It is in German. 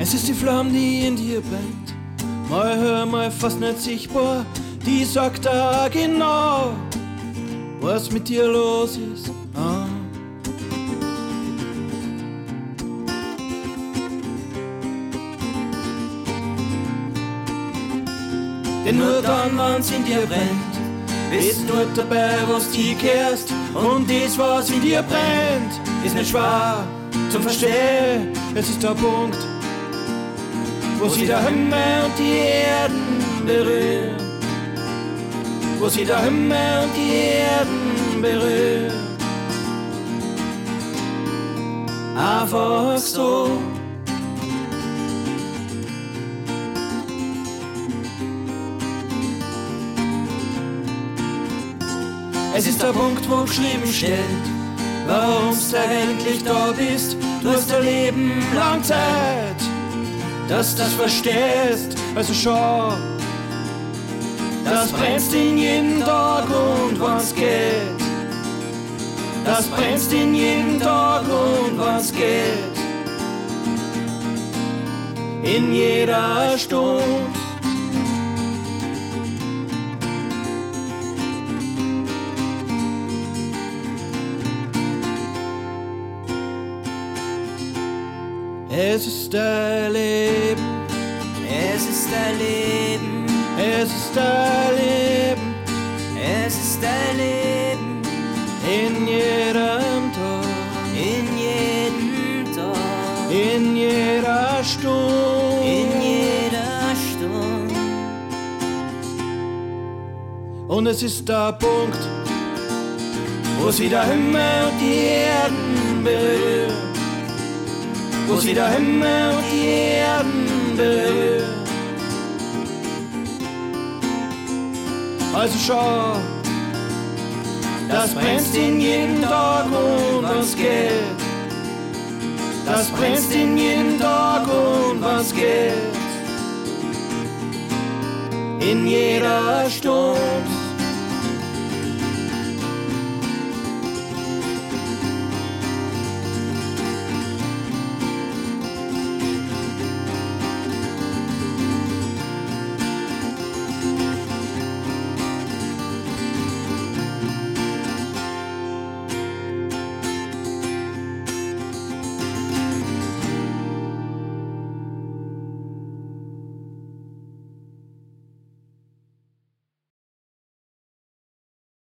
Es ist die Flamme, die in dir brennt, mal hör, mal fast nicht sichtbar, die sagt da genau, was mit dir los ist. Denn nur dann, wenn's in dir brennt, bist du dabei, was du kehrst. Und das, was in dir brennt, ist nicht schwer zum Verstehen. Es ist der Punkt, wo sie der Himmel und die Erden berühren. Wo sie der Himmel und die Erden berühren. Einfach so. Es ist der Punkt, wo geschrieben steht, warum's eigentlich da bist. Du hast dein Leben lang Zeit, dass du das verstehst. Also schau, das brennst in jedem Tag und wann's geht. Das brennst in jedem Tag und wann's geht. In jeder Stunde. Es ist dein Leben, es ist dein Leben, es ist dein Leben, es ist dein Leben, in jedem Tag, in jedem Tag, in jeder Stunde, in jeder Stunde. Und es ist der Punkt, wo sie der Himmel und die Erden berühren. Wo sie der Himmel und die Erden berühren. Also schau, das brennt in jedem Tag und was geht. Das brennt in jedem Tag und was geht. In jeder Stunde.